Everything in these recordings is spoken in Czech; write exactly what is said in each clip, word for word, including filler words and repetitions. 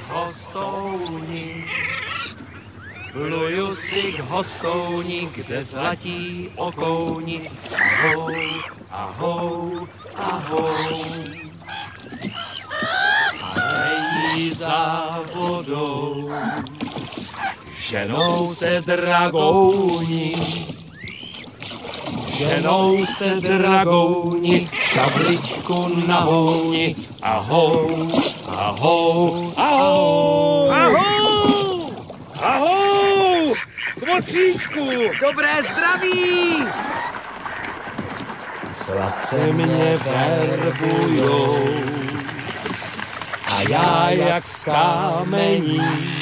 hostouni. Pluju si k hostouni, kde zlatí okouni. Ahou, ahou, ahou. A lejí za vodou. Ženou se dragouni. Ženou se dragouni, šabličku na houni. Ahou, ahou, ahou. Ahou! Ahou! K mocíčku! Dobré zdraví! Sladce mě verbujou a já jak z kamení.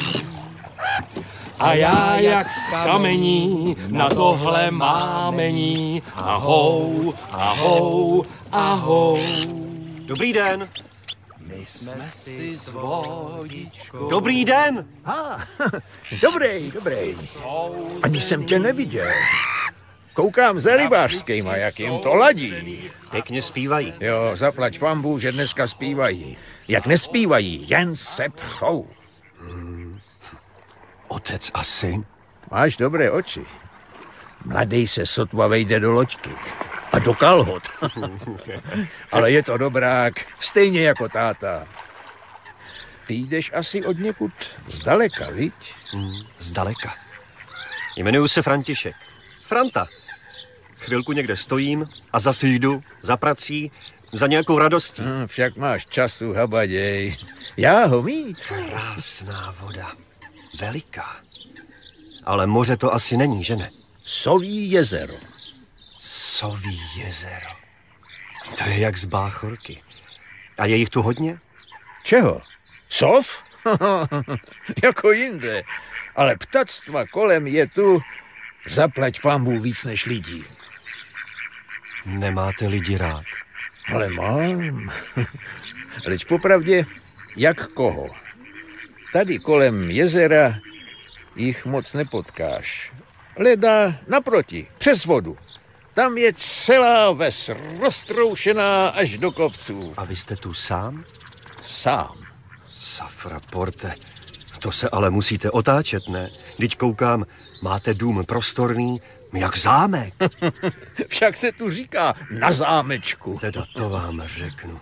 A já jak z kamení na tohle mámení. Ahou, ahou, ahou. Dobrý den. My jsme si s vodičkou. Dobrý den. Ah, dobrý, dobrý. Ani jsem tě neviděl. Koukám za rybářskýma, jak jim to ladí. Pěkně zpívají. Jo, zaplať pambu, že dneska zpívají. Jak nespívají, jen se přou. Hmm. Otec a syn? Máš dobré oči. Mladý se sotva vejde do loďky. A do kalhot. Ale je to dobrák, stejně jako táta. Ty jdeš asi od někud zdaleka, viď? Hmm, zdaleka. Jmenuji se František. Franta. Chvilku někde stojím a zase jdu za prací, za nějakou radostí. Hmm, však máš času, habaděj. Já ho mít. Krásná voda. Veliká. Ale moře to asi není, že ne? Soví jezero. Soví jezero. To je jak z báchorky. A je jich tu hodně? Čeho? Sov? Jako jinde. Ale ptactva kolem je tu zaplať pambu víc než lidí. Nemáte lidi rád? Ale mám. Leč popravdě, jak koho? Tady kolem jezera jich moc nepotkáš. Leda naproti, přes vodu. Tam je celá ves roztroušená až do kopců. A vy jste tu sám? Sám. Safra porte, to se ale musíte otáčet, ne? Když koukám, máte dům prostorný, jak zámek. Však se tu říká na zámečku. Teda to vám řeknu.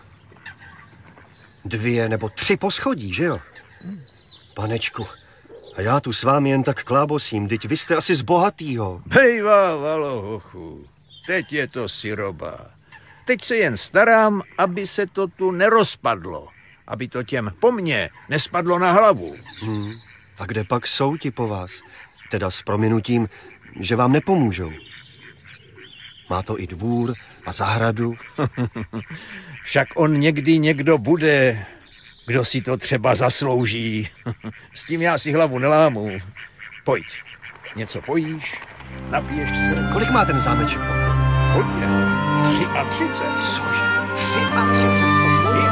Dvě nebo tři poschodí, že jo? Panečku, a já tu s vámi jen tak klábosím, teď vy jste asi z bohatýho. Bejvá, valohochu, teď je to siroba. Teď se jen starám, aby se to tu nerozpadlo. Aby to těm po mně nespadlo na hlavu. Hmm. A kde pak jsou ti po vás? Teda s prominutím, že vám nepomůžou. Má to i dvůr a zahradu. Však on někdy někdo bude, kdo si to třeba zaslouží. S tím já si hlavu nelámu. Pojď, něco pojíš, napiješ se. Kolik má ten zámeček pokoj? Hodně. Tři a třicet. Cože? Tři a třicet pokoj?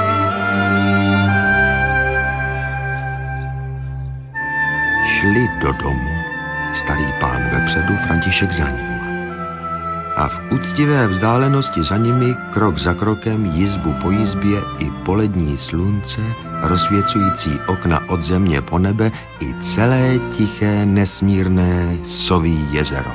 Šli do domu. Starý pán vepředu, František za ním. A v úctivé vzdálenosti za nimi, krok za krokem, jizbu po jizbě i polední slunce, rozsvěcující okna od země po nebe i celé tiché, nesmírné Soví jezero.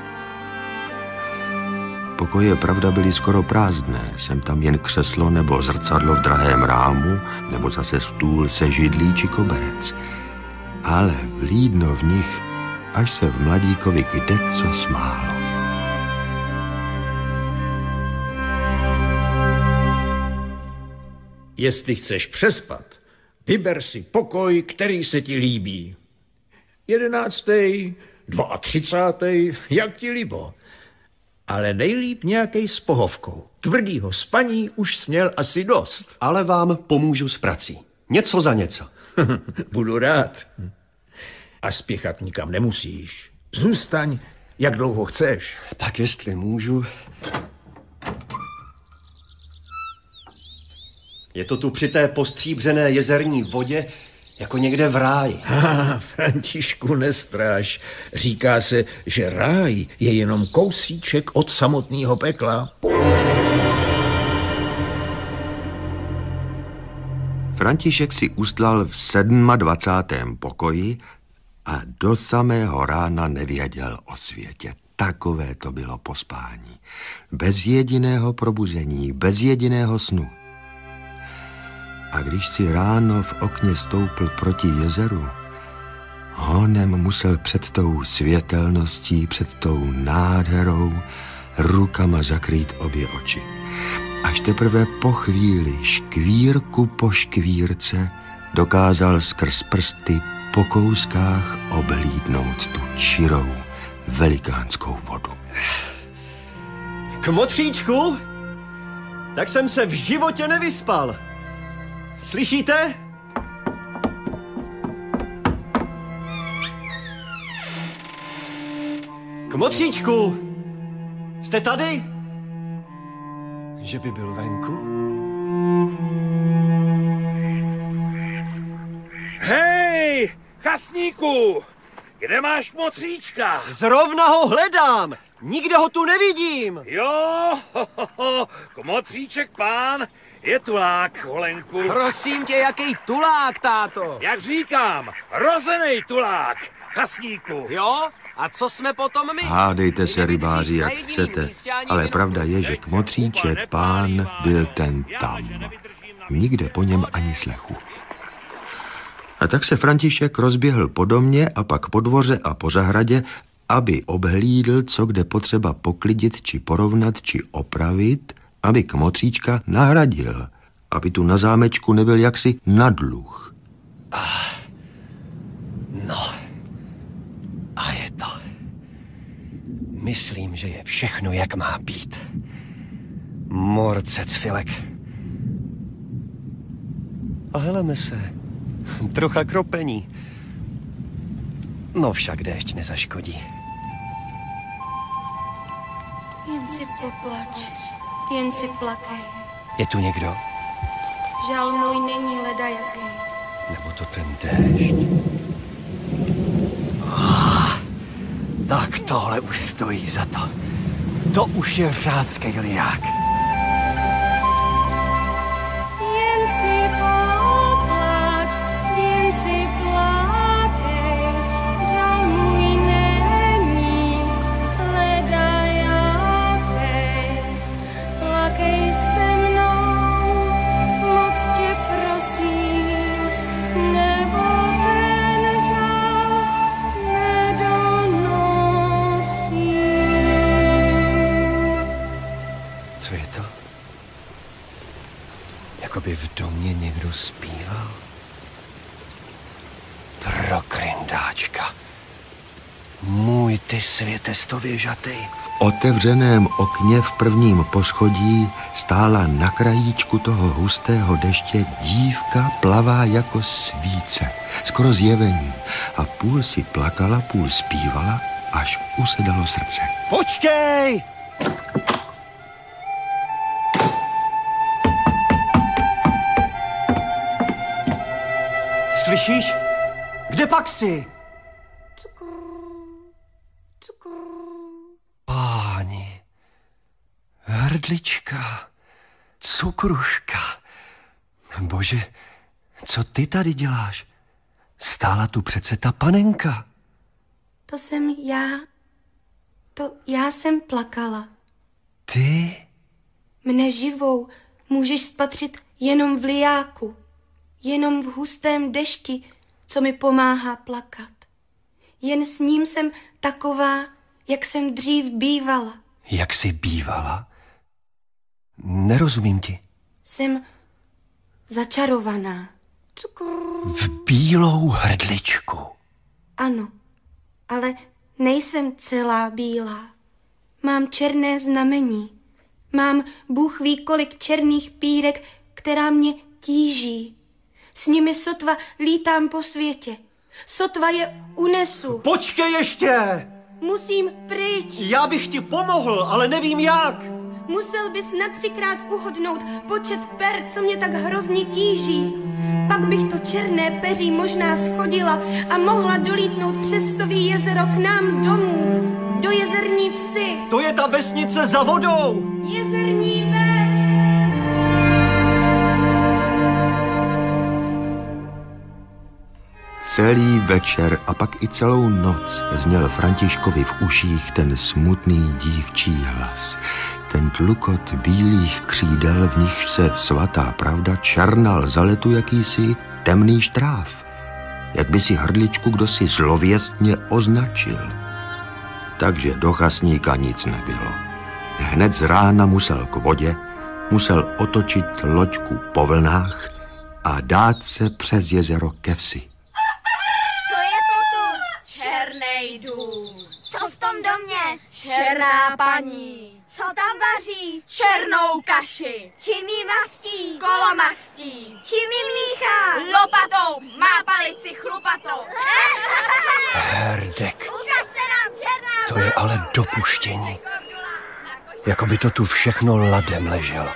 Pokoje, pravda, byly skoro prázdné, sem tam jen křeslo nebo zrcadlo v drahém rámu, nebo zase stůl se židlí či koberec. Ale vlídno v nich, až se v mladíkovi kdeco smálo. Jestli chceš přespat, vyber si pokoj, který se ti líbí. Jedenáctej, dvaatřicátej, jak ti libo. Ale nejlíp nějakej s pohovkou. Tvrdýho spaní už směl asi dost. Ale vám pomůžu s prací. Něco za něco. Budu rád. A spěchat nikam nemusíš. Zůstaň, jak dlouho chceš. Tak jestli můžu. Je to tu při té postříbřené jezerní vodě, jako někde v ráji. Ah, Františku, nestráš. Říká se, že ráj je jenom kousíček od samotného pekla. František si ustlal v dvacátém sedmém pokoji a do samého rána nevěděl o světě. Takové to bylo pospání. Bez jediného probuzení, bez jediného snu. A když si ráno v okně stoupl proti jezeru, honem musel před tou světelností, před tou nádherou rukama zakrýt obě oči. Až teprve po chvíli, škvírku po škvírce, dokázal skrz prsty po kouskách oblídnout tu čirou, velikánskou vodu. Kmotříčku? Tak jsem se v životě nevyspal. Slyšíte? Kmotříčku, jste tady? Že by byl venku? Hej, chasníku, kde máš kmotříčka? Zrovna ho hledám, nikde ho tu nevidím. Jo, ho, ho, ho, kmotříček pán je tulák, holenku. Prosím tě, jaký tulák, táto? Jak říkám, rozenej tulák, chasníku. Jo? A co jsme potom my? Hádejte se, rybáři, jak chcete, ale pravda je, že kmotříček pán byl ten tam. Nikde po něm ani slechu. A tak se František rozběhl po domě a pak po dvoře a po zahradě, aby obhlídl, co kde potřeba poklidit, či porovnat, či opravit, aby kmotříčka nahradil, aby tu na zámečku nebyl jaksi na dluh. Ah, no, a je to. Myslím, že je všechno, jak má být. Morcec filek. A heleme se. Trocha kropení. No však déšť nezaškodí. Jen si poplač, jen si plakej. Je tu někdo? Žál můj není ledajaký. Nebo to ten déšť? Ah, tak tohle už stojí za to. To už je řádský liák. Jen si poplač, jen si plakej. Žál můj není ledajaký. Plakej se mnou, moc tě prosím, nebo ten žál nedonosím. Co je to? Jakoby v domě někdo zpíval. Pro kryndáčka. Můj ty světestověžatej. V otevřeném okně v prvním poschodí stála na krajíčku toho hustého deště dívka plavá jako svíce, skoro zjevení, a půl si plakala, půl zpívala, až usedalo srdce. Počkej! Slyšíš? Kde pak jsi? Páni, hrdlička, cukruška. Bože, co ty tady děláš? Stála tu přece ta panenka. To jsem já. To já jsem plakala. Ty? Mne živou můžeš spatřit jenom v lijáku. Jenom v hustém dešti, co mi pomáhá plakat. Jen s ním jsem taková, jak jsem dřív bývala. Jak jsi bývala? Nerozumím ti. Jsem začarovaná. V bílou hrdličku. Ano, ale nejsem celá bílá. Mám černé znamení. Mám Bůh ví kolik černých pírek, která mě tíží. S nimi sotva lítám po světě. Sotva je unesu. Počkej ještě! Musím pryč. Já bych ti pomohl, ale nevím jak. Musel bys na třikrát uhodnout počet per, co mě tak hrozně tíží. Pak bych to černé peří možná schodila a mohla dolítnout přes Sový jezero k nám domů. Do Jezerní Vsi. To je ta vesnice za vodou. Jezerní Ves. Celý večer a pak i celou noc zněl Františkovi v uších ten smutný dívčí hlas. Ten tlukot bílých křídel, v nichž se svatá pravda černal za letu jakýsi temný štráv. Jak by si hrdličku kdosi zlověstně označil. Takže do chasníka nic nebylo. Hned z rána musel k vodě, musel otočit loďku po vlnách a dát se přes jezero ke vsi. Co je to tu? Černej dům. Co v tom domě? Černá paní. Co tam vaří? Černou kaši. Čím jí mastí? Kolomastí. Čím jí míchá? Lopatou. Má palici chlupatou. Herdek, Ukaž se nám, černá to je ale dopuštění. Jako by to tu všechno ladem leželo.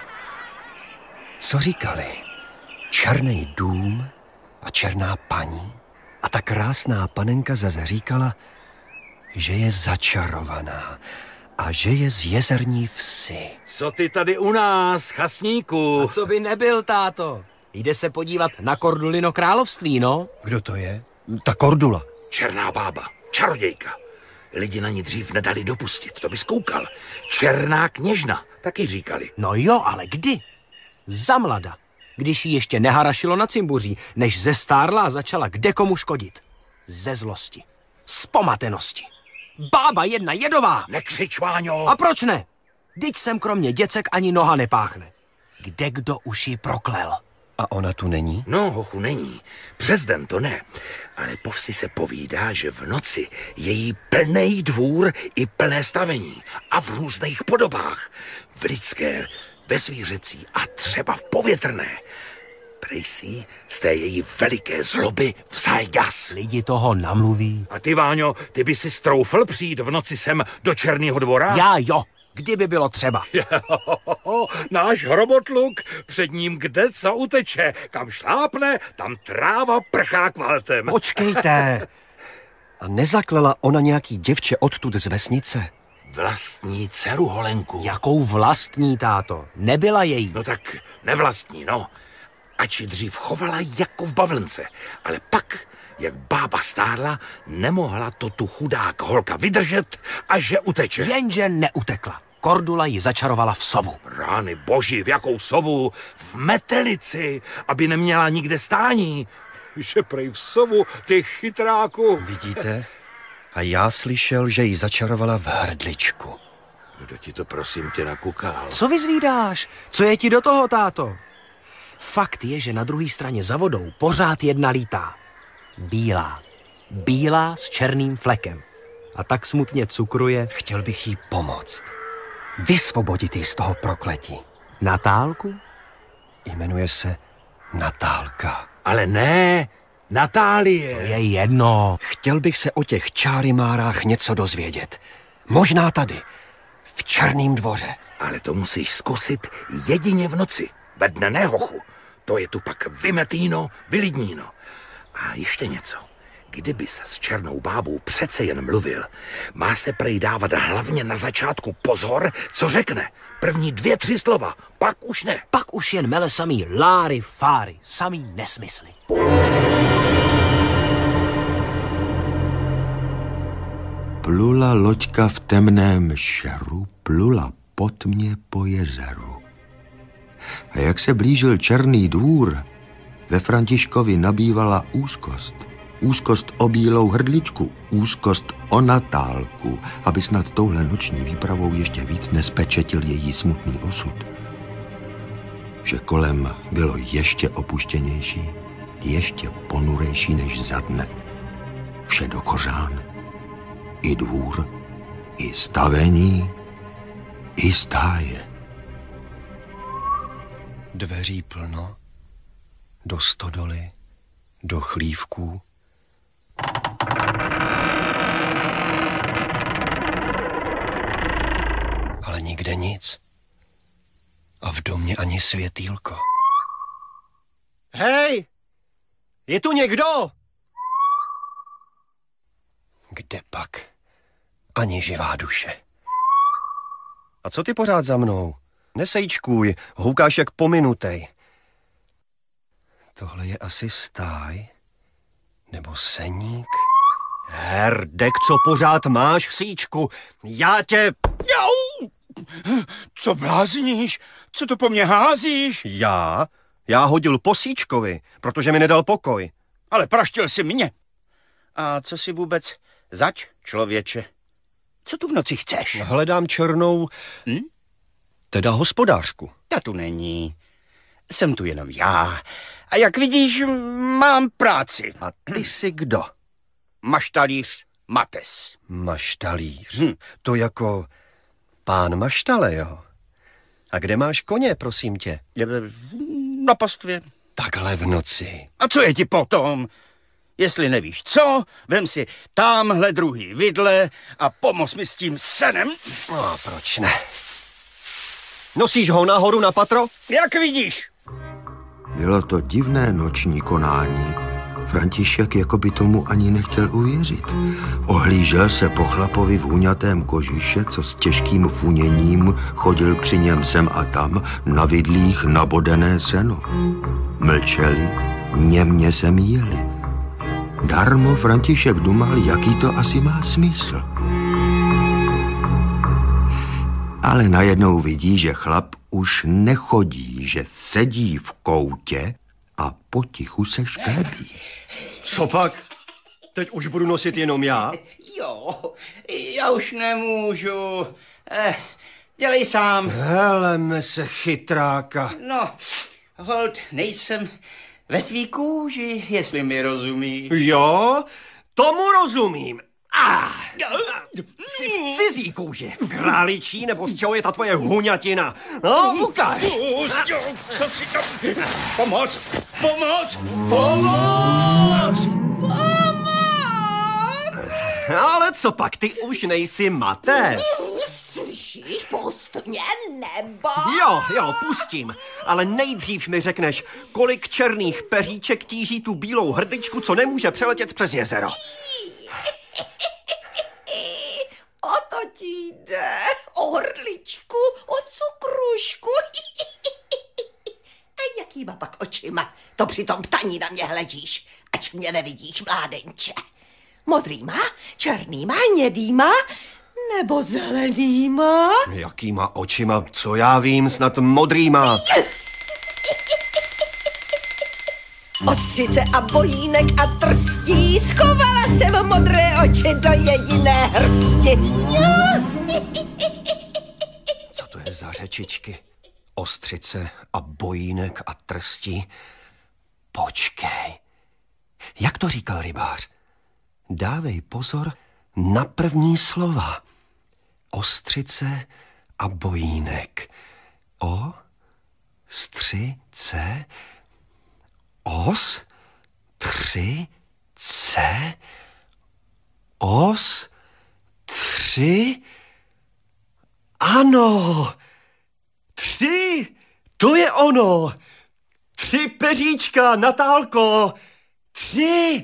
Co říkali? Černý dům a černá paní? A ta krásná panenka zase říkala, že je začarovaná a že je z jezerní vsi. Co ty tady u nás, chasníku? A co by nebyl, táto? Jde se podívat na Kordulino království, no? Kdo to je? Ta Kordula. Černá bába, čarodějka. Lidi na ní dřív nedali dopustit, to bys koukal. Černá kněžna, taky říkali. No jo, ale kdy? Zamlada. Když jí ještě neharašilo na cimbuří, než zestárla a začala kde komu škodit. Ze zlosti. Z pomatenosti. Bába jedna jedová. Nekřič, Váňo. A proč ne? Vždyť sem kromě děcek ani noha nepáchne. Kde kdo už ji proklel? A ona tu není? No, hochu, není. Přes den to ne. Ale po vsi se povídá, že v noci je jí plnej dvůr i plné stavení. A v různých podobách. V lidské, ve zvířecí a třeba v povětrné. Prej si z té její veliké zloby vzal jas. Lidi toho namluví. A ty, Váňo, ty by si stroufl přijít v noci sem do Černého dvora? Já jo, kdyby bylo třeba. Náš hrobotluk, před ním kde co uteče. Kam šlápne, tam tráva prchá kvaltem. Počkejte. A nezaklela ona nějaký děvče odtud z vesnice? Vlastní dceru, Holenku. Jakou vlastní, táto? Nebyla její. No tak nevlastní, no. Ač ji dřív chovala jako v bavlnce. Ale pak, jak bába stárla, nemohla to tu chudák holka vydržet a že uteče. Jenže neutekla. Kordula ji začarovala v sovu. Rány boží, v jakou sovu? V metelici, aby neměla nikde stání. Že prej v sovu, ty chytráku. Vidíte? A já slyšel, že ji začarovala v hrdličku. Kdo ti to, prosím tě, nakukal? Co vyzvídáš? Co je ti do toho, táto? Fakt je, že na druhé straně za vodou pořád jedna lítá. Bílá. Bílá s černým flekem. A tak smutně cukruje. Chtěl bych jí pomoct. Vysvobodit ji z toho prokletí. Natálku? Jmenuje se Natálka. Ale ne, Natálie. To je jedno. Chtěl bych se o těch čárimárách něco dozvědět. Možná tady, v Černém dvoře. Ale to musíš zkusit jedině v noci. Ve dne ne, hochu. To je tu pak vymetíno, vylidníno. A ještě něco. Kdyby se s černou bábou přece jen mluvil, má se prej dávat hlavně na začátku pozor, co řekne. První dvě, tři slova, pak už ne. Pak už jen mele samý láry, fáry, samý nesmysly. Plula loďka v temném šeru, plula pod mě po jezeru. A jak se blížil Černý dvůr, ve Františkovi nabývala úzkost. Úzkost o bílou hrdličku, úzkost o Natálku, aby snad touhle noční výpravou ještě víc nespečetil její smutný osud. Že kolem bylo ještě opuštěnější, ještě ponurejší než za dne. Vše do kořán. I dvůr, i stavení, i stáje. Dveří plno, do stodoly, do chlívků. Ale nikde nic. A v domě ani světýlko. Hej! Je tu někdo? Kde pak? Ani živá duše. A co ty pořád za mnou? Nesejčkuj, houkáš jak pominutej. Tohle je asi stáj? Nebo Nebo seník? Herdek, co pořád máš, chsíčku? Já tě... Jau! Co blázníš? Co to po mně házíš? Já? Já hodil posíčkovi, protože mi nedal pokoj. Ale praštil si mě. A co si vůbec zač, člověče? Co tu v noci chceš? Hledám černou... Hm? Teda hospodářku. Ta tu není. Jsem tu jenom já. A jak vidíš, mám práci. A ty jsi kdo? Maštalíř Mates. Maštalíř? Hm. To jako pán Maštale, jo? A kde máš koně, prosím tě? Na pastvě. Takhle v noci. A co je ti potom? Jestli nevíš co, vem si támhle druhý vidle a pomoz mi s tím senem. No, proč ne? Nosíš ho nahoru na patro? Jak vidíš. Bylo to divné noční konání. František jako by tomu ani nechtěl uvěřit. Ohlížel se po chlapovi v huňatém kožiše, co s těžkým funěním chodil při něm sem a tam na vidlích nabodené seno. Mlčeli, němě se míjeli. Darmo František dumal, jaký to asi má smysl. Ale najednou vidí, že chlap už nechodí, že sedí v koutě a potichu se šklebí. Co pak? Teď už budu nosit jenom já? Jo, já už nemůžu. Eh, dělej sám. Heleme se chytráka. No, hold, nejsem ve svý kůži, jestli mi rozumíš. Jo, tomu rozumím. Ah, jsi v cizí kůži, v králičí, nebo z čeho je ta tvoje huňatina? No, ukáž. Pustě, co si tam... Pomoc, pomoc, Pomoc! Ale co pak, ty už nejsi Mates. Slyšíš, pust mě, nebo... Jo, jo, pustím, ale nejdřív mi řekneš, kolik černých peříček tíží tu bílou hrdličku, co nemůže přeletět přes jezero. O to ti jde, o hrdličku, o cukrušku. A jakýma pak očima to při tom ptaní na mě hledíš, ač mě nevidíš, mládenče. Modrýma, černýma, hnědýma nebo zelenýma? Jakýma očima, co já vím, snad modrýma. Ostřice a bojínek a trstí, schovala jsem modré oči do jediné hrsti. Co to je za řečičky? Ostřice a bojínek a trstí? Počkej. Jak to říkal rybář? Dávej pozor na první slova. Ostřice a bojínek. O, střice, os, tři, ce, os, tři, ano, tři, to je ono. Tři peříčka, Natálko, tři.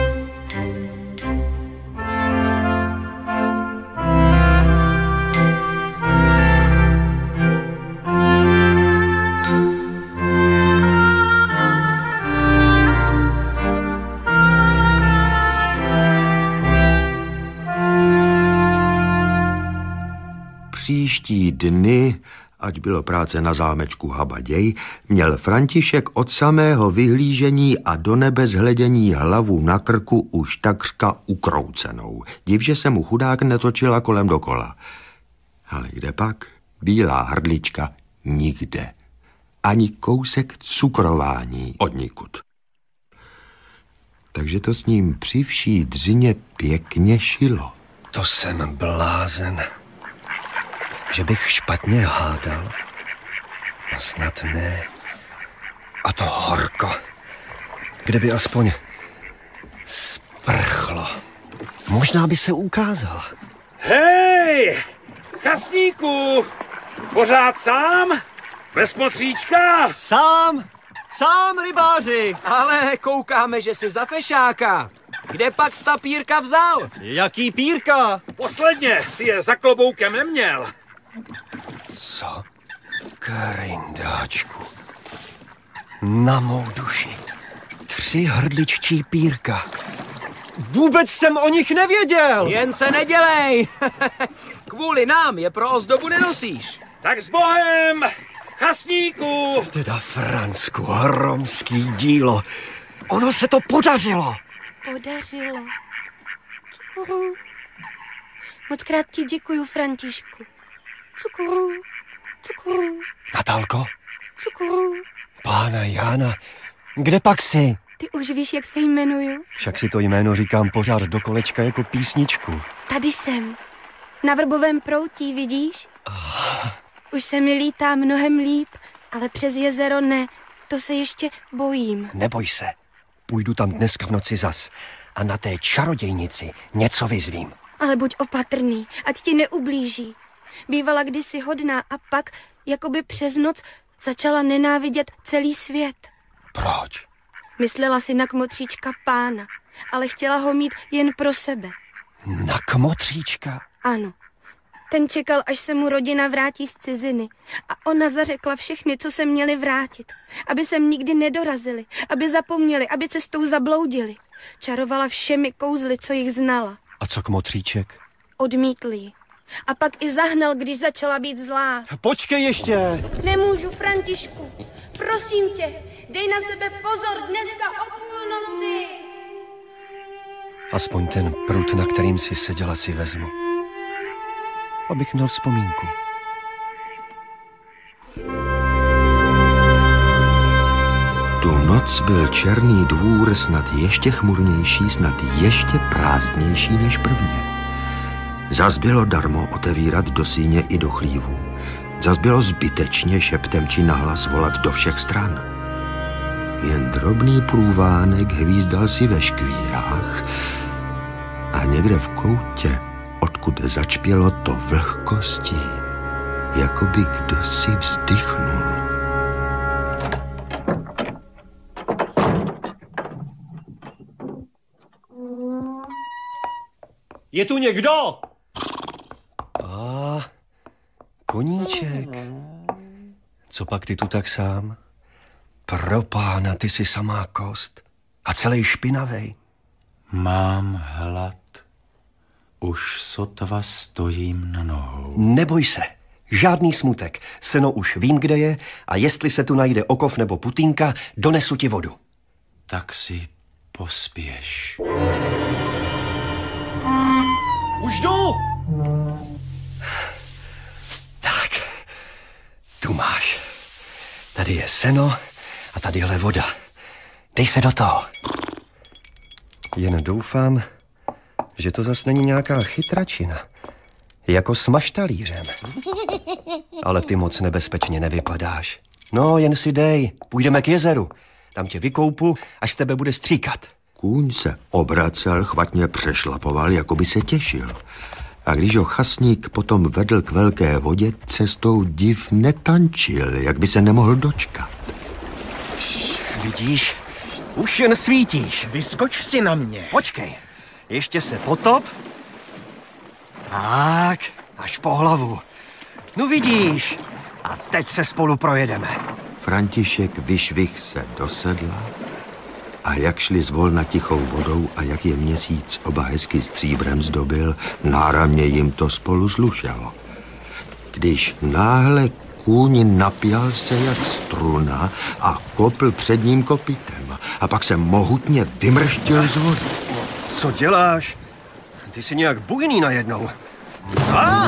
Příští dny, ať bylo práce na zámečku habaděj, měl František od samého vyhlížení a do nebe zhledění hlavu na krku už takřka ukroucenou. Div, že se mu chudák netočila kolem dokola. Ale kde pak? Bílá hrdlička nikde. Ani kousek cukrování odnikud. Takže to s ním při vší dřině pěkně šilo. To jsem blázen. Že bych špatně hádal? A snad ne. A to horko. Kdyby aspoň sprchlo. Možná by se ukázala. Hej, kasníku, pořád sám? Bez motříčka? Sám, sám, rybáři. Ale koukáme, že jsi za fešáka. Kde pak sta pírka vzal? Jaký pírka? Posledně si je za kloboukem neměl. Co? Krindáčku. Na mou duši. Tři hrdliččí pírka. Vůbec jsem o nich nevěděl. Jen se nedělej. Kvůli nám je pro ozdobu nenosíš. Tak s Bohem, chasníku! Teda Fransku, hromský dílo. Ono se to podařilo. Podařilo. Cukuru. Moc krát ti děkuju, Františku. Cukuru. Cukuru. Natálko? Cukuru. Pána Jána, kde pak jsi? Ty už víš, jak se jmenuju? Však si to jméno říkám pořád do kolečka jako písničku. Tady jsem. Na Vrbovém proutí, vidíš? Oh. Už se mi lítá mnohem líp, ale přes jezero ne. To se ještě bojím. Neboj se. Půjdu tam dneska v noci zas a na té čarodějnici něco vyzvím. Ale buď opatrný, ať ti neublíží. Bývala kdysi hodná a pak, jakoby přes noc, začala nenávidět celý svět. Proč? Myslela si na kmotříčka pána, ale chtěla ho mít jen pro sebe. Na kmotříčka? Ano. Ten čekal, až se mu rodina vrátí z ciziny. A ona zařekla všechny, co se měli vrátit. Aby sem nikdy nedorazili, aby zapomněli, aby cestou zabloudili. Čarovala všemi kouzly, co jich znala. A co kmotříček? Odmítl ji. A pak i zahnal, když začala být zlá. Počkej ještě! Nemůžu, Františku. Prosím tě, dej na sebe pozor dneska o půlnoci. Aspoň ten prut, na kterým si seděla, si vezmu. Abych měl vzpomínku. Tu noc byl Černý dvůr snad ještě chmurnější, snad ještě prázdnější než prvně. Zas bylo darmo otevírat do síně i do chlívů. Zas bylo zbytečně šeptem či nahlas volat do všech stran. Jen drobný průvánek hvízdal si ve škvírách a někde v koutě, odkud začpělo to vlhkosti, jako by kdo si vzdychnul. Je tu někdo? A koníček. Co pak ty tu tak sám? Pro pána, ty jsi samá kost a celý špinavej. Mám hlad. Už sotva stojím na nohou. Neboj se, žádný smutek. Seno už vím, kde je a jestli se tu najde okov nebo putínka, donesu ti vodu. Tak si pospěš. Už jdu! Tak, tu máš. Tady je seno a tadyhle voda. Dej se do toho. Jen doufám, že to zas není nějaká chytračina. Jako s maštalířem. Ale ty moc nebezpečně nevypadáš. No, jen si dej, půjdeme k jezeru. Tam tě vykoupu, až z tebe bude stříkat. Kůň se obracel, chvatně přešlapoval, jako by se těšil. A když ho chasník potom vedl k velké vodě, cestou div netančil, jak by se nemohl dočkat. Vidíš? Už jen svítíš. Vyskoč si na mě. Počkej, ještě se potop. Tak, až po hlavu. No vidíš, a teď se spolu projedeme. František vyšvih se do sedla a jak šli zvolna tichou vodou a jak je měsíc oba hezky stříbrem zdobil, náramně jim to spolu slušelo. Když náhle kůň napěl se jak struna a kopl před ním kopitem a pak se mohutně vymrštil z vody. Co děláš? Ty jsi nějak bujný najednou. A?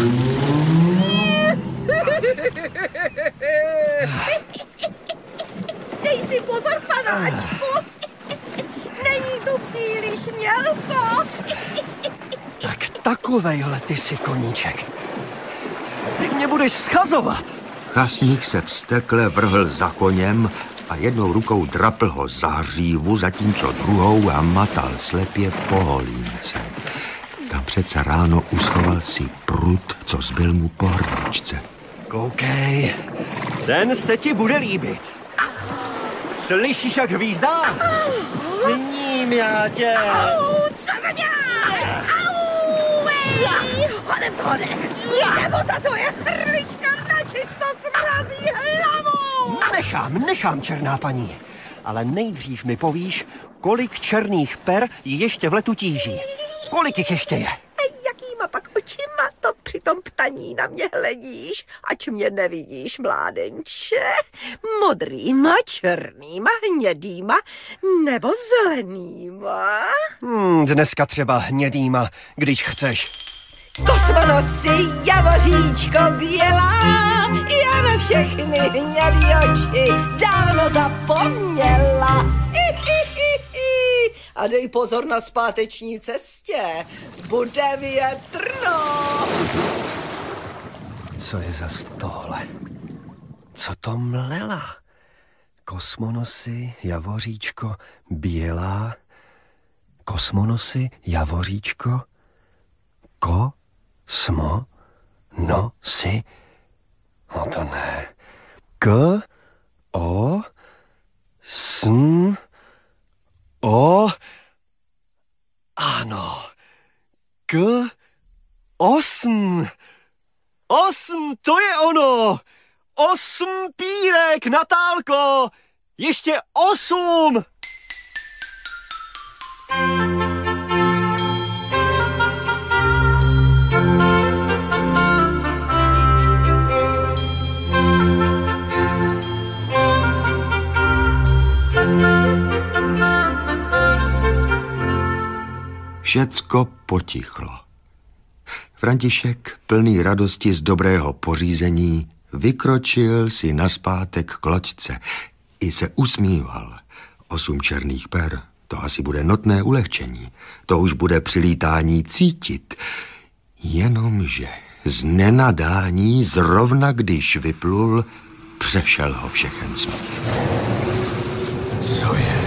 Dej si pozor, panáčku. Není tu příliš mělko. Tak takovejhle ty jsi koníček. Ty mě budeš schazovat. Chasník se vztekle vrhl za koněm a jednou rukou drapl ho za hřívu, zatímco druhou a matal slepě po holínce. Tam přece ráno uschoval si prut, co zbyl mu po hrničce. Koukej, ten se ti bude líbit. Slyšíš, jak hvízdá? S ním já tě. Au, co to děláš? Au, ej, hodem, hodem. Nebo ta tvoje hrlička načisto srazí hlavu. Nechám, nechám, černá paní. ale nejdřív mi povíš, kolik černých per ji ještě v letu tíží. Kolik jich ještě je? A jakýma pak očima to při tom ptaní na mě hledíš, ač mě nevidíš, mládenče? Modrýma, černýma, hnědýma nebo zelenýma? Hmm, dneska třeba hnědýma, když chceš. Kosmonosy, javoříčko bělá, já na všechny hnědý oči dávno zapomněla. Hi, hi, hi, hi. A dej pozor na zpáteční cestě, bude větrno. Co je za tohle? Co to mlela? Kosmonosy, javoříčko, bělá. Kosmonosy, javoříčko, ko, smo, no, si. No to ne. K, o, sm, o, ano. K, osm. Osm, to je ono. Osm pírek, Natálko. Ještě osm. Všecko potichlo. František, plný radosti z dobrého pořízení, vykročil si nazpátek k loďce. I se usmíval. Osm černých per, to asi bude notné ulehčení. To už bude při lítání cítit. Jenomže z nenadání zrovna když vyplul, přešel ho všechen smích. Co je?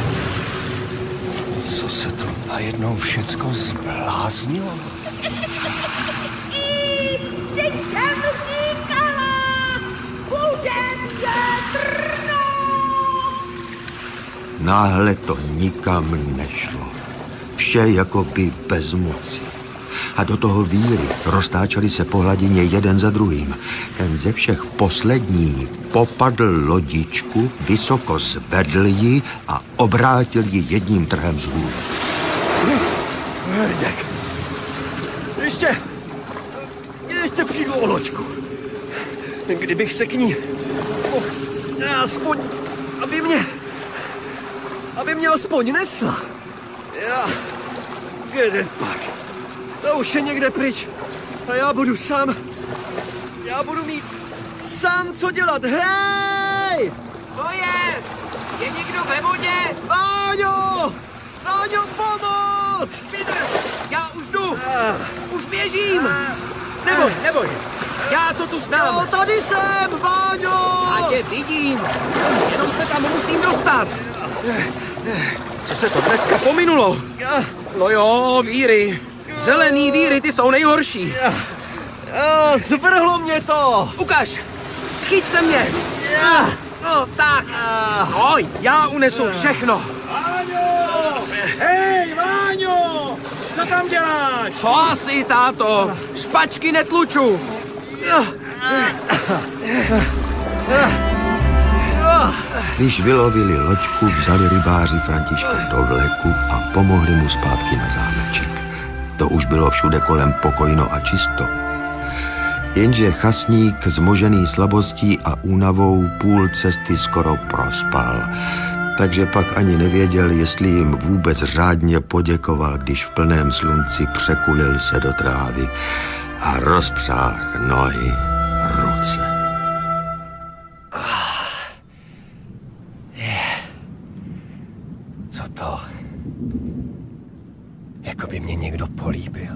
Co se to najednou všecko zbláznilo? Teď jsem říkala, bude větrno. Náhle to nikam nešlo. Vše jako by bez moci. A do toho víry roztáčeli se po hladině jeden za druhým. Ten ze všech poslední popadl lodičku, vysoko zvedl ji a obrátil ji jedním trhem z hůru. Hrdek, ještě, ještě přijdu o loďku. Kdybych se k ní mohl aspoň, aby mě, aby mě aspoň nesla. Já, kde pak? To už je někde pryč a já budu sám, já budu mít sám co dělat, hej! Co je? Je někdo ve vodě? Váňo! Váňo, pomoc! Vydrž, já už jdu, už běžím. Neboj, neboj, já to tu znám. No, tady jsem, Váňo! A tě vidím, jenom se tam musím dostat. Co se to dneska pominulo? No jo, víry. Zelený víry, ty jsou nejhorší. Zvrhlo mě to! Ukaž! Chyť se mě! No tak! Oj, já unesu všechno! Váňo! Hej, Váňo! Co tam děláš? Co asi, táto? Špačky netluču! Když vylovili loďku, vzali rybáři Františka do vleku a pomohli mu zpátky na zámeček. To už bylo všude kolem pokojno a čisto. Jenže chasník, zmožený slabostí a únavou, půl cesty skoro prospal. Takže pak ani nevěděl, jestli jim vůbec řádně poděkoval, když v plném slunci překulil se do trávy a rozpřáh nohy, ruce. Co to? Jako by mě někdo políbil.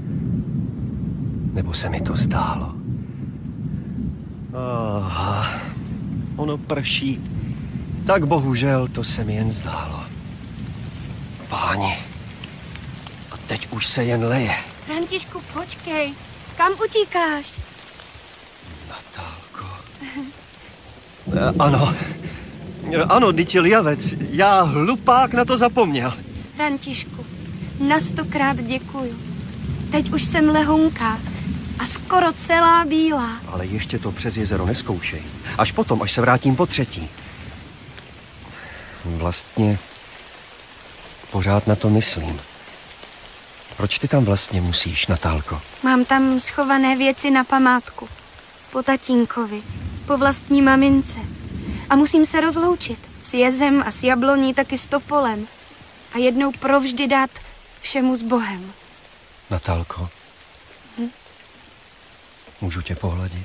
Nebo se mi to zdálo? Aha, ono prší. Tak bohužel to se mi jen zdálo. Páni, a teď už se jen leje. Františku, počkej. Kam utíkáš? Natálko. E, ano. E, ano, dítě Lijavec. Já hlupák na to zapomněl. Františku, na stokrát děkuju. Teď už jsem lehonká a skoro celá bílá. Ale ještě to přes jezero neskoušej. Až potom, až se vrátím po třetí. Vlastně pořád na to myslím. Proč ty tam vlastně musíš, Natálko? Mám tam schované věci na památku. Po tatínkovi, po vlastní mamince. A musím se rozloučit s jezem a s jabloní, taky s topolem. A jednou provždy dát všemu s Bohem. Natálko, hm? Můžu tě pohladit?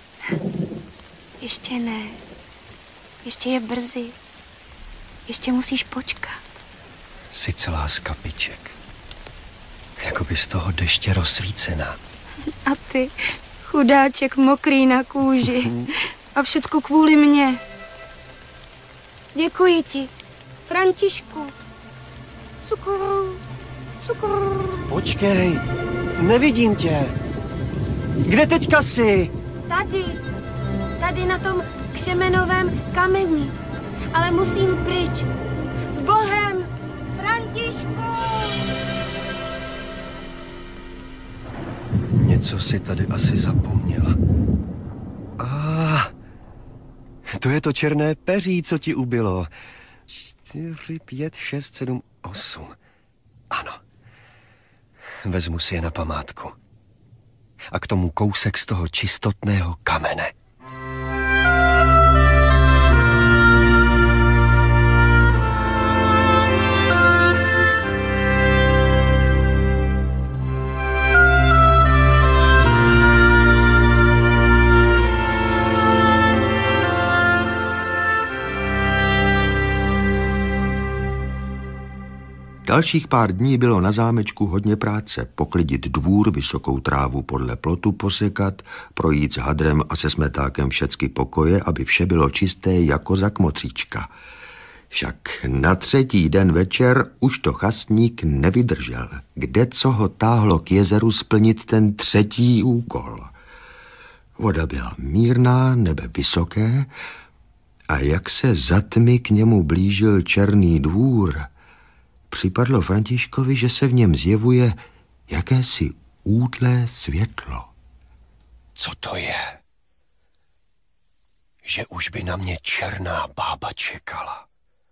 Ještě ne. Ještě je brzy. Ještě musíš počkat. Jsi celá z kapiček. Jakoby z toho deště rozsvícená. A ty, chudáček mokrý na kůži. A všecko kvůli mně. Děkuji ti, Františku. Cukr, cukr. Počkej, nevidím tě. Kde teďka jsi? Tady, tady na tom křemenovém kameni. Ale musím pryč. S Bohem, Františku! Něco si tady asi zapomněla. A to je to černé peří, co ti ubylo. Čtyři, pět, šest, sedm, osm. Ano. Vezmu si je na památku. A k tomu kousek z toho čistotného kamene. Dalších pár dní bylo na zámečku hodně práce. Poklidit dvůr, vysokou trávu podle plotu posekat, projít s hadrem a se smetákem všecky pokoje, aby vše bylo čisté jako za kmotříčka. Však na třetí den večer už to chastník nevydržel. Kde co ho táhlo k jezeru splnit ten třetí úkol. Voda byla mírná, nebe vysoké a jak se za tmy k němu blížil černý dvůr, připadlo Františkovi, že se v něm zjevuje jakési útlé světlo. Co to je? Že už by na mě černá bába čekala.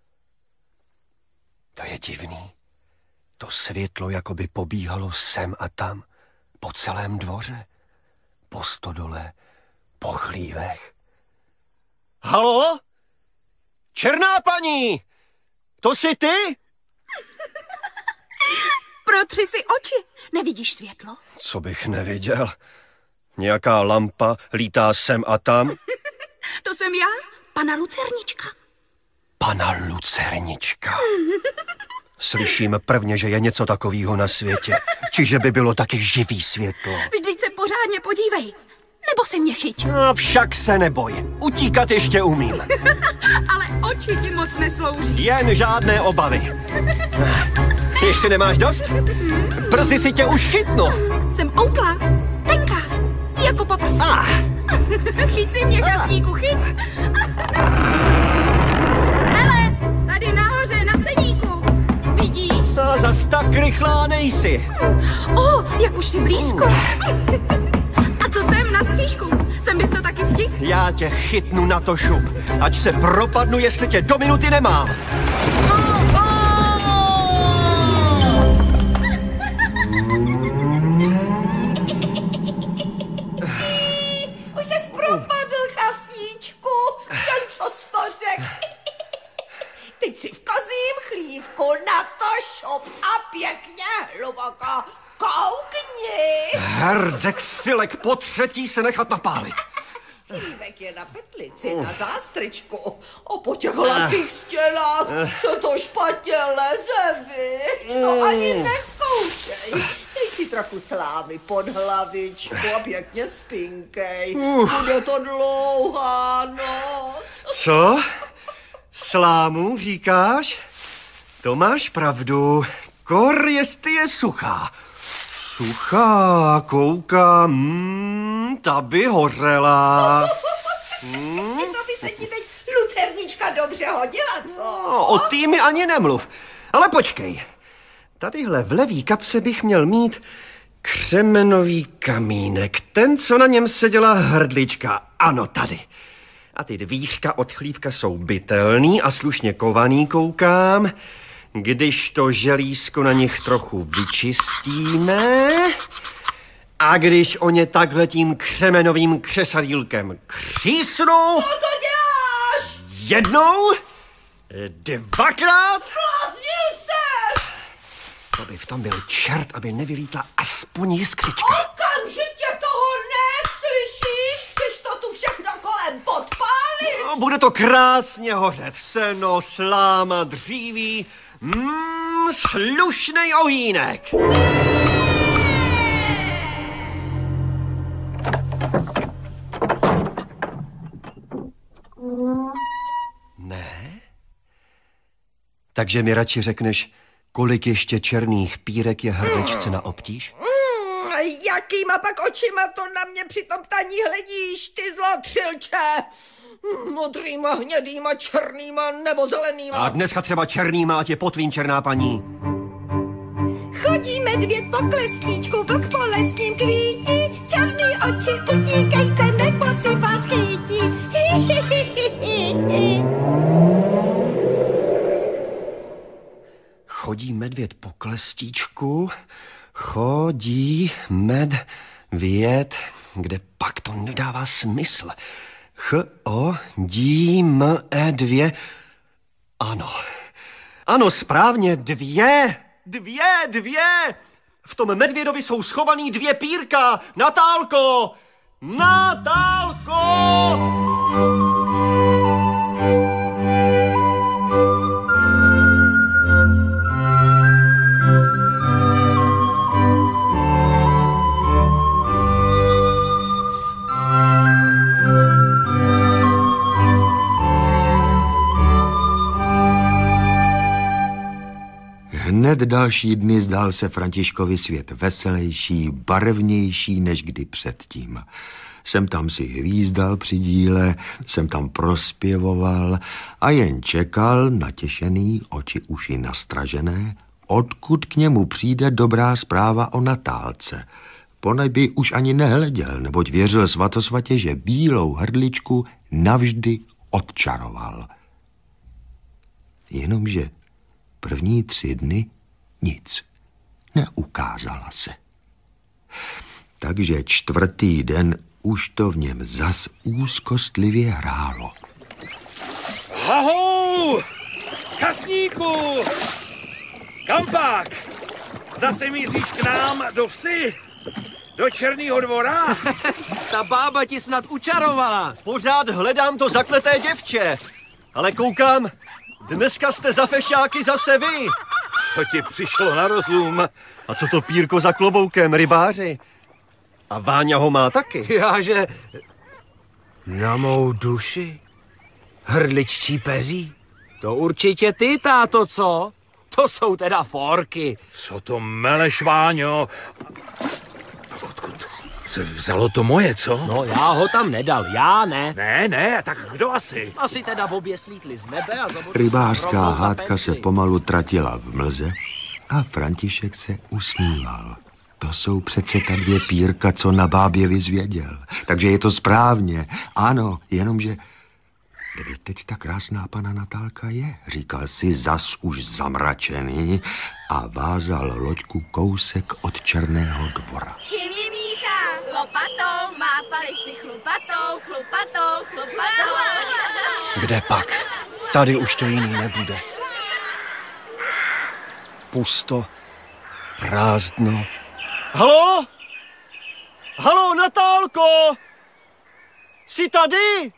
To je divný. To světlo jako by pobíhalo sem a tam, po celém dvoře, po stodole, po chlívech. Halo? Černá paní! To jsi ty? Protři si oči. Nevidíš světlo? Co bych neviděl? Nějaká lampa lítá sem a tam. To jsem já, pana Lucernička. Pana Lucernička. Slyším prvně, že je něco takového na světě. Čiže by bylo taky živý světlo. Vždyť se pořádně podívej. Nebo se mě chyť. No, však se neboj. Utíkat ještě umím. Ale oči ti moc neslouží. Jen žádné obavy. Ještě nemáš dost? Brzy si tě už chytnu. Jsem outlá, tenká, jako po prstu. Ah. Chyť si mě, chastníku, chyť. Hele, tady nahoře na seníku. Vidíš? No, zas tak rychlá nejsi. O, oh, jak už jsi blízko. A co jsem na střížku? Jsem bys to taky stihl? Já tě chytnu na to šup. Ať se propadnu, jestli tě do minuty nemám. Už ses propadl, chasníčku. Ten, co jsi to řekl. Teď si v kozím chlívku na to šup a pěkně hluboko koukni. Herdek filek, po třetí se nechat napálit. Chlívek je na petlici, na zástričku. A po těch hladkých stěnách se to špatně leze, viď? To ani nezkoušej. Dej si trochu slámy pod hlavičku a pěkně spinkej. Bude to dlouhá noc. Co? Slámu říkáš? To máš pravdu. Kor, jestli je suchá. Suchá, koukám, mm, ta by hořela. Hmm? To by se ti teď Lucernička dobře hodila, co? No, o tý mi ani nemluv. Ale počkej. Tadyhle v levý kapse bych měl mít křemenový kamínek. Ten, co na něm seděla hrdlička. Ano, tady. A ty dvířka od chlívka jsou bytelný a slušně kovaný, koukám. Když to želízko na nich trochu vyčistíme a když o ně takhle tím křemenovým křesadílkem křísnu... Co to děláš? Jednou, dvakrát... Zbláznil ses! To by v tom byl čert, aby nevylítla aspoň jiskřička. Okamžitě toho neslyšíš? Chceš to tu všechno kolem podpálit? No, bude to krásně hořet. Seno, sláma, dříví. Mmm, slušnej ohýnek. Ne? Takže mi radši řekneš, kolik ještě černých pírek je hrdličce na obtíž? Mm, jakýma pak očima to na mě při tom ptaní hledíš, ty zlotřilče? Modrýma, hnědýma, černýma nebo zelenýma? A dneska třeba černýma, ať je potvím, černá paní. Chodí medvěd po klesníčku, vlk po lesním kvítí, černý oči utíkejte, nebo si vás chytí. Chodí medvěd po klestíčku, chodí medvěd, kde pak to nedává smysl. Ch, o, dí, m, e, dvě. Ano. Ano, správně, dvě. Dvě, dvě. V tom medvědovi jsou schovaný dvě pírka. Natálko! Natálko! Hned další dny zdál se Františkovi svět veselější, barevnější než kdy předtím. Sem tam si hvízdal při díle, sem tam prospěvoval a jen čekal, natěšený, oči uši nastražené, odkud k němu přijde dobrá zpráva o Natálce. Po nebi už ani nehleděl, neboť věřil svatosvatě, že bílou hrdličku navždy odčaroval. Jenomže první tři dny nic. Neukázala se. Takže čtvrtý den už to v něm zas úzkostlivě hrálo. Hahou! Kasníku! Kampák! Zase míříš k nám do vsi? Do Černýho dvora? Ta bába ti snad učarovala. Pořád hledám to zakleté děvče, ale koukám, dneska jste za fešáky zase vy. Co ti přišlo na rozum? A co to pírko za kloboukem, rybáři? A Váňa ho má taky. Jáže, na mou duši, hrdliččí peří. To určitě ty, táto, co? To jsou teda forky. Co to meleš, Váňo? Odkud se vzalo to moje, co? No, já ho tam nedal, já ne. Ne, ne, tak kdo asi? Asi teda v obě slítli z nebe a zabodli. Rybářská hádka se pomalu tratila v mlze a František se usmíval. To jsou přece ta dvě pírka, co na bábě vyzvěděl. Takže je to správně. Ano, jenomže kde teď ta krásná pana Natálka je? Říkal si zas už zamračený a vázal loďku kousek od Černého dvora. Čím ji míchá? Lopatou, má palici chlupatou, chlupatou, chlupatou. Kde pak? Tady už to jiný nebude. Pusto, prázdno. Halo? Halo, Natálko? Jsi tady?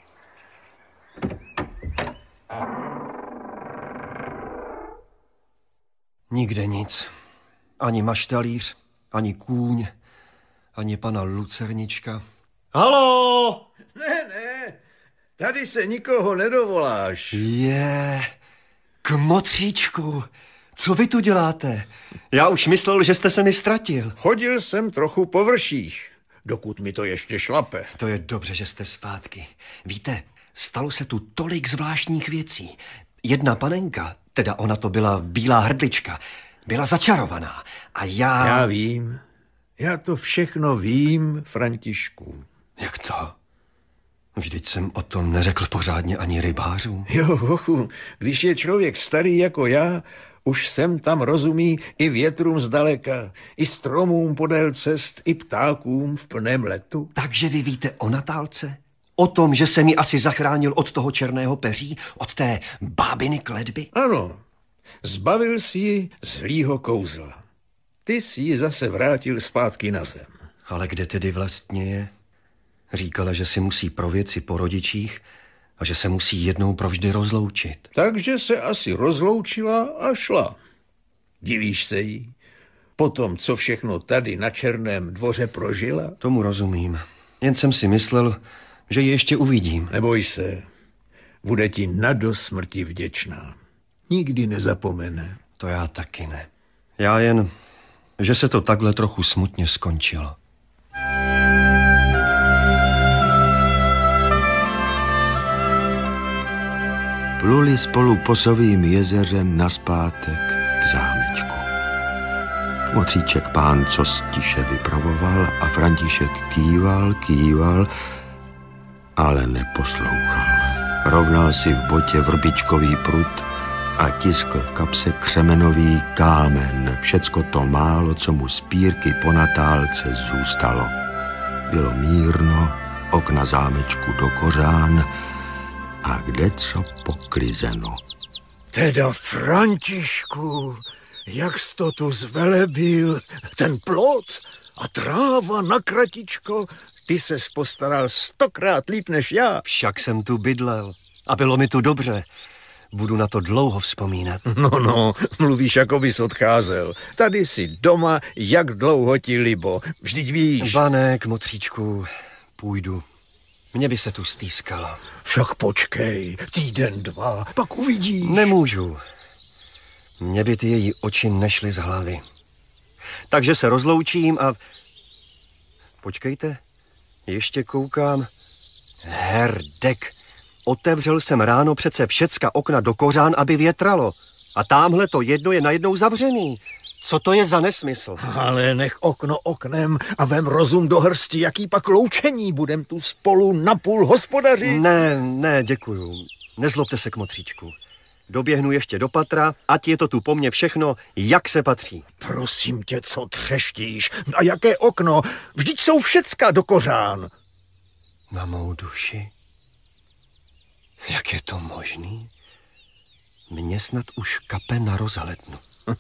Nikde nic. Ani maštalíř, ani kůň, ani pana Lucernička. Halo? Ne, ne, tady se nikoho nedovoláš. Je, kmotříčku, co vy tu děláte? Já už myslel, že jste se mi ztratil. Chodil jsem trochu po vrších, dokud mi to ještě šlape. To je dobře, že jste zpátky. Víte, stalo se tu tolik zvláštních věcí. Jedna panenka, teda ona to byla bílá hrdlička, byla začarovaná a já... Já vím, já to všechno vím, Františku. Jak to? Vždyť jsem o tom neřekl pořádně ani rybářům. Jo, hochu, když je člověk starý jako já, už sem tam rozumí i větrům zdaleka, i stromům podél cest, i ptákům v plném letu. Takže vy víte o Natálce? O tom, že se mi asi zachránil od toho černého peří, od té bábiny kletby? Ano, zbavil si ji zlýho kouzla. Ty si ji zase vrátil zpátky na zem. Ale kde tedy vlastně je? Říkala, že si musí pro věci po rodičích a že se musí jednou provždy rozloučit. Takže se asi rozloučila a šla. Divíš se jí? Po tom, co všechno tady na Černém dvoře prožila? Tomu rozumím. Jen jsem si myslel, že ji ještě uvidím. Neboj se, bude ti na do smrti vděčná. Nikdy nezapomene. To já taky ne. Já jen, že se to takhle trochu smutně skončilo. Pluli spolu posovým jezeřem naspátek k zámečku. Kmotříček pán cos tiše vypravoval a František kýval, kýval, ale neposlouchal. Rovnal si v botě vrbičkový prut a tiskl v kapse křemenový kámen. Všecko to málo, co mu z pírky po Natálce zůstalo. Bylo mírno, okna zámečku do kořán a kdeco poklizeno. Teda, Františku, jak jsi to tu zvelebil, ten plot a tráva na kratičko, ty ses postaral stokrát líp než já. Však jsem tu bydlel a bylo mi tu dobře. Budu na to dlouho vzpomínat. No, no, mluvíš, jako bys odcházel. Tady jsi doma, jak dlouho ti libo. Vždyť víš. Banek, motříčku, půjdu. Mně by se tu stýskalo. Však počkej, týden, dva, pak uvidíš. Nemůžu. Mně by ty její oči nešly z hlavy. Takže se rozloučím a... Počkejte, ještě koukám. Herdek, otevřel jsem ráno přece všecka okna do kořán, aby větralo. A támhle to jedno je najednou zavřený. Co to je za nesmysl? Ale nech okno oknem a vem rozum do hrsti, jaký pak loučení. Budem tu spolu napůl hospodařit. Ne, ne, děkuju. Nezlobte se, kmotříčku. Doběhnu ještě do patra, ať je to tu po mně všechno, jak se patří. Prosím tě, co třeštíš? A jaké okno? Vždyť jsou všecka do kořán. Na mou duši? Jak je to možný? Mně snad už kape na rozhlednu.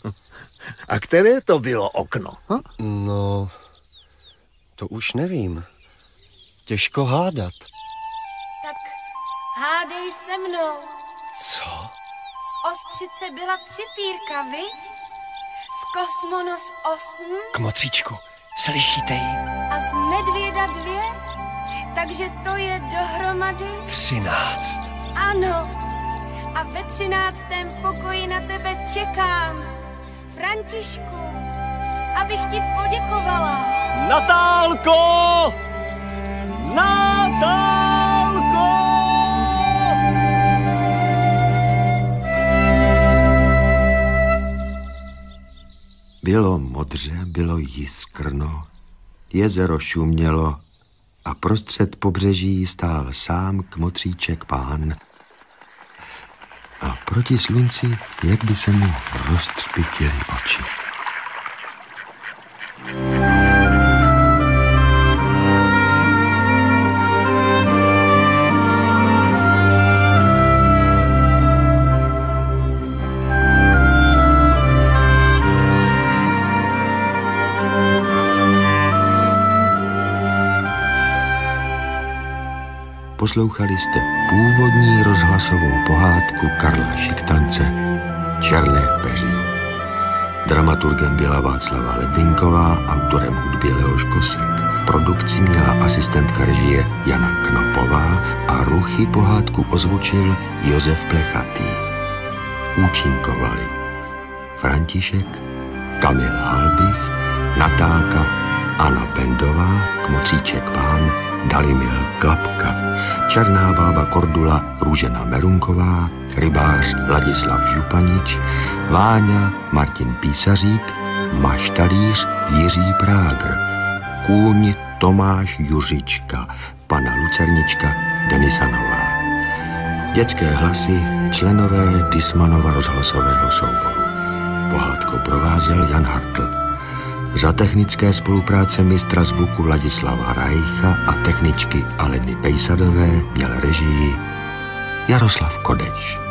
A které to bylo okno? Ha? No, to už nevím. Těžko hádat. Tak hádej se mnou. Co? Z ostřice byla třipírka, viď? Z kosmonos osm. Kmotříčku, slyšíte ji? A z medvěda dvě? Takže to je dohromady... Třináct. Ano. A ve třináctém pokoji na tebe čekám. Františku, abych ti poděkovala. Natálko! Natálko! Bylo modře, bylo jiskrno, jezero šumělo a prostřed pobřeží stál sám kmotříček pán. A proti slunci, jak by se mu roztřpitily oči. Poslouchali jste původní rozhlasovou pohádku Karla Šiktance Černé peří. Dramaturgem byla Václava Lebvinková, autorem hudby Leoš Kosek. Produkcí měla asistentka režie Jana Knapová a ruchy pohádku ozvučil Josef Plechatý. Účinkovali František, Kamil Halbich, Natálka, Anna Bendová, kmotříček pán, Dalimil Klapka, černá bába Kordula Růžena Merunková, rybář Ladislav Županič, Váňa Martin Písařík, maštalíř Jiří Prágr, kůň Tomáš Juřička, pana Lucernička Denisa Nová. Dětské hlasy členové Dismanova rozhlasového souboru. Pohádkou provázel Jan Hartl. Za technické spolupráce mistra zvuku Ladislava Rajcha a techničky Aleny Pejsadové měl režii Jaroslav Kodeč.